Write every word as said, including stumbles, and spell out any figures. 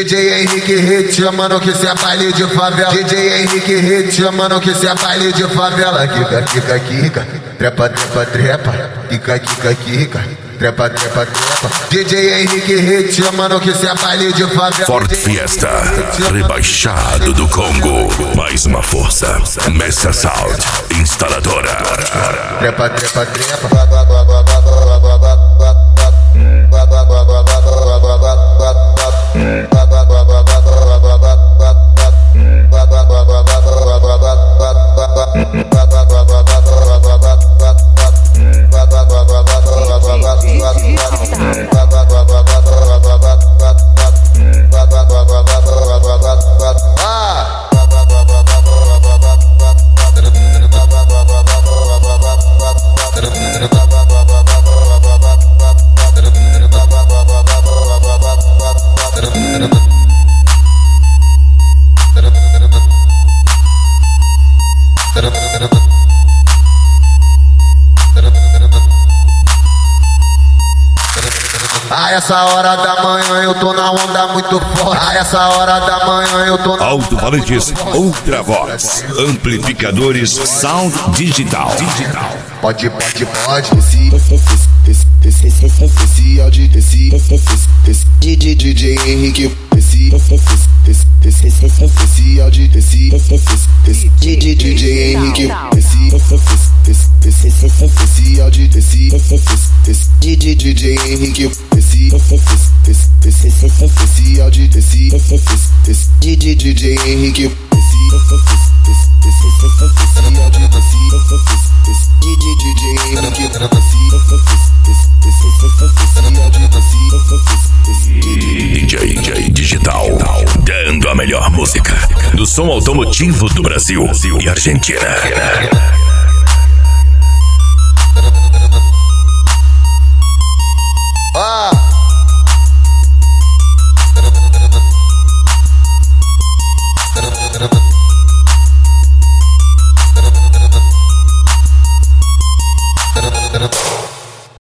D J Henrique Hit, mano, que cê é baile de favela. D J Henrique Hit, mano, que cê é baile de favela. Kika, kika, kika, trepa, trepa, trepa. Kika, kika, kika, trepa, trepa, trepa. D J Henrique Hit, mano, que cê é baile de favela. Forte Fiesta, rebaixado do Congo. Mais uma força, Messa Sound, instaladora. Trepa, trepa, trepa. A essa hora da manhã eu tô na onda muito forte. A essa hora da manhã eu tô na Alto-falantes Ultra Voz, amplificadores Sound Digital. Digital. Pode, pode, pode. Esse áudio desse D J Henrique. Esse áudio desse D J Henrique. Esse áudio desse D J Henrique. Esse áudio desse D J Henrique. D J, D J Digital, dando a melhor música do som automotivo do Brasil e Argentina.